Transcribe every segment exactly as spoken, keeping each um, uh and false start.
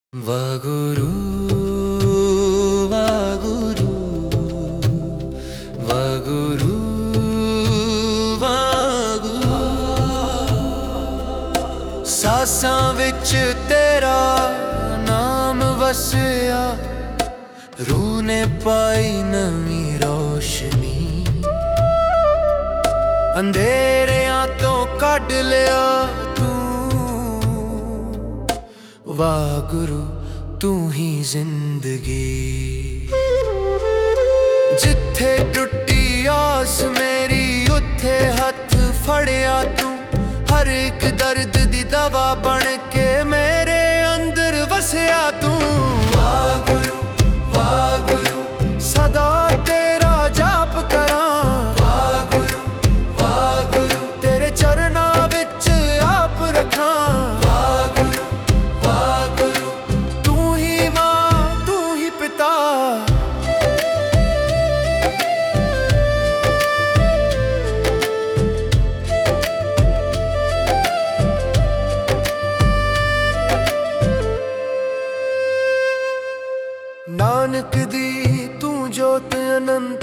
ਵਾਹਿਗੁਰੂ ਵਾਹਿਗੁਰੂ ਵਾਹਿਗੁਰੂ ਵਾਹਿਗੁਰੂ। ਸਾਸਾਂ ਵਿੱਚ ਤੇਰਾ ਨਾਮ ਵਸਿਆ, ਰੂਹ ਨੇ ਪਾਈ ਨਵੀਂ ਰੋਸ਼ਨੀ, ਅੰਧੇਰਿਆਂ ਤੋਂ ਕੱਢ ਲਿਆ ਤੂੰ। ਵਾਹਿਗੁਰੂ ਤੂੰ ਹੀ ਜ਼ਿੰਦਗੀ, ਜਿੱਥੇ ਟੁੱਟੀ ਆਸ ਮੇਰੀ ਉੱਥੇ ਹੱਥ ਫੜਿਆ ਤੂੰ। ਹਰ ਇੱਕ ਦਰਦ ਦੀ ਦਵਾ ਬਣ ਕੇ ਮੇਰੇ ਅੰਦਰ ਵਸਿਆ ਤੂੰ। ਵਾਹਿਗੁਰੂ ਵਾਹਿਗੁਰੂ ਸਦਾ ਤੇਰਾ ਜਾਪ ਕਰਾਂ। ਵਾਹਿਗੁਰੂ ਵਾਹਿਗੁਰੂ ਤੇਰੇ ਚਰਨਾਂ ਵਿੱਚ ਆਪ ਰੱਖਾਂ। ਵਾਹਿਗੁਰੂ ਵਾਹਿਗੁਰੂ ਤੂੰ ਹੀ ਮਾਂ ਤੂੰ ਹੀ ਪਿਤਾ, ਨਾਨਕ ਦੀ ਤੂੰ ਜੋਤ ਅਨੰਤ,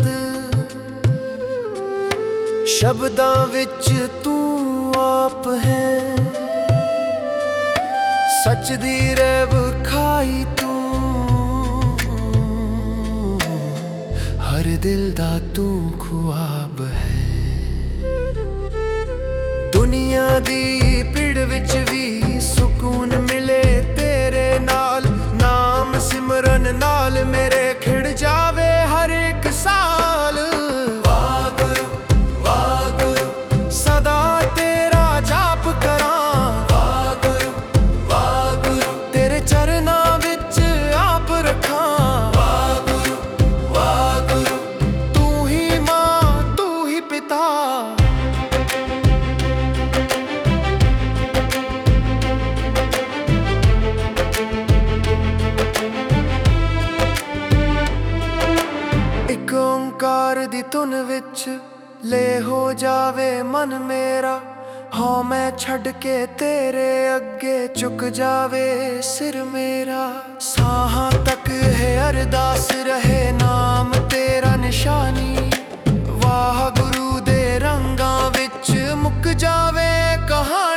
ਸ਼ਬਦਾਂ ਵਿੱਚ ਤੂੰ ਆਪ ਹੈ। ਸੱਚ ਦੀ ਰਹਿ ਵਿਖਾਈ ਤੂੰ, ਹਰ ਦਿਲ ਦਾ ਤੂੰ ਖੁਆਬ ਹੈ। ਦੁਨੀਆ ਦੀ ਭੀੜ ਵਿੱਚ ਵੀ ਸਕੂਨ ਮਿਲੇ ਤੇਰੇ ਨਾਲ। ਨਾਮ ਸਿਮਰਨ ਨਾਲ ਮੇਰੇ ਖਿੜ ਜਾਵੇ ਹਰ ਇੱਕ ਸਾਲ। ਵਾਹਿਗੁਰੂ ਵਾਹਿਗੁਰੂ ਸਦਾ ਤੇਰਾ ਜਾਪ ਕਰਾਂ। ਵਾਹਿਗੁਰੂ ਵਾਹਿਗੁਰੂ ਤੇਰੇ ਚਰਨਾਂ ਵਿੱਚ ਆਪ ਰੱਖਾਂ। ਵਾਹਿਗੁਰੂ ਵਾਹਿਗੁਰੂ ਤੂੰ ਹੀ ਮਾਂ ਤੂੰ ਹੀ ਪਿਤਾ, ਇੱਕ ਓਂਕਾਰ ਦੀ ਧੁਨ ਵਿੱਚ ਲੈ ਹੋ ਜਾਵੇ ਮਨ ਮੇਰਾ। ਹਾਂ ਮੈਂ ਛੱਡ ਕੇ ਤੇਰੇ ਅੱਗੇ ਝੁਕ ਜਾਵੇ ਸਿਰ ਮੇਰਾ। ਸਾਹਾਂ ਤੱਕ ਹੈ ਅਰਦਾਸ ਰਹੇ ਨਾਮ ਤੇਰਾ ਨਿਸ਼ਾਨੀ। ਵਾਹਿਗੁਰੂ ਦੇ ਰੰਗਾਂ ਵਿੱਚ ਮੁੱਕ ਜਾਵੇ ਕਹਾਣੀ।